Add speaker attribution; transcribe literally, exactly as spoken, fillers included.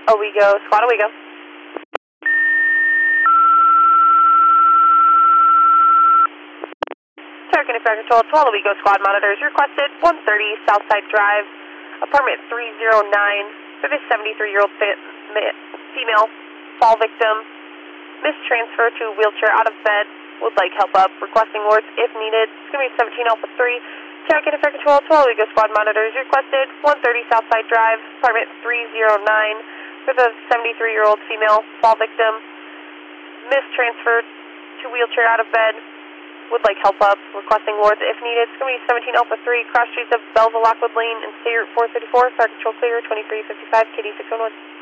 Speaker 1: Owego, squad Owego. American Fire Control, twelve Owego squad monitors requested one thirty Southside Drive, apartment three oh nine, for this seventy-three-year-old female, fall victim, mistransfer to wheelchair out of bed, would like help up, requesting wards if needed. It's going to be seventeen Alpha three, American Fire Control, twelve Owego squad monitors requested one thirty Southside Drive, apartment three oh nine, for the seventy-three-year-old female, fall victim, mistransferred to wheelchair out of bed, would like help up, requesting wards if needed. It's going to be seventeen Alpha three, cross streets of Belleville, Lockwood Lane, and State Route four thirty-four, fire control clear, twenty-three fifty-five, K D six one one.